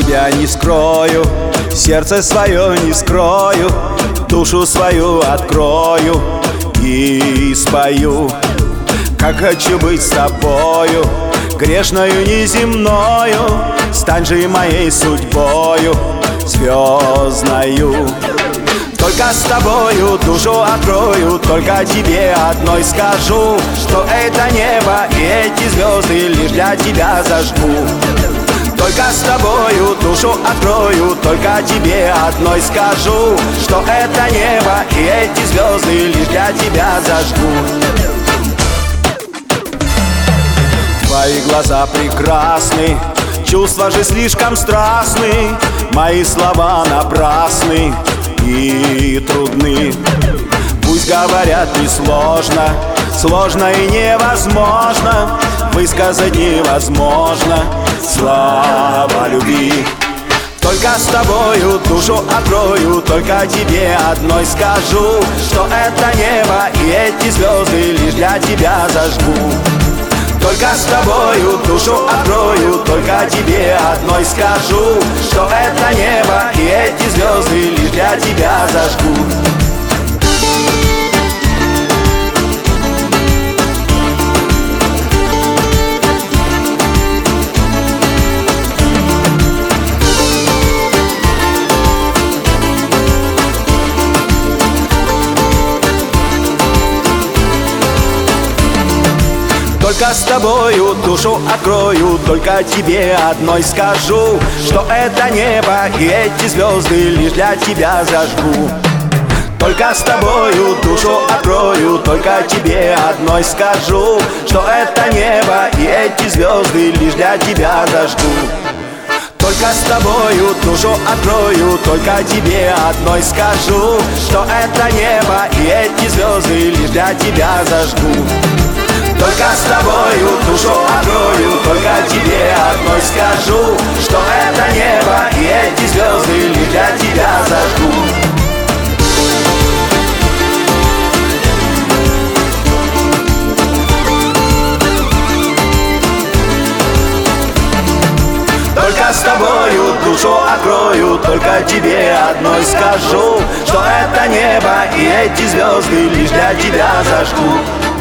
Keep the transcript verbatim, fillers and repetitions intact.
тебя не скрою, сердце свое не скрою, душу свою открою и спою. Как хочу быть с тобою, грешною неземною, стань же моей судьбою звездною. Только с тобою душу открою, только тебе одной скажу, что это небо и эти звезды лишь для тебя зажгу. Только с тобою душу открою, только тебе одной скажу, что это небо и эти звезды лишь для тебя зажгу. Твои глаза прекрасны, чувства же слишком страстны, мои слова напрасны и трудны. Пусть говорят несложно, сложно и невозможно, высказать невозможно слова любви. Только с тобою душу открою, только тебе одной скажу, что это небо и эти звезды лишь для тебя зажгу. Только с тобою душу открою, только тебе одной скажу, что это небо и эти звезды лишь для тебя зажгу. Только с тобою душу открою, только тебе одной скажу, что это небо и эти звезды лишь для тебя зажгу. Только с тобою душу открою, только тебе одной скажу, что это небо и эти звезды лишь для тебя зажгу. Только с тобою душу открою, только тебе одной скажу, что это небо и эти звезды лишь для тебя зажгу. Только с тобою душу открою, только тебе одной скажу, что это небо и эти звезды лишь для тебя зажгу. Только с тобою душу открою, только тебе одной скажу, что это небо и эти звезды лишь для тебя зажгу.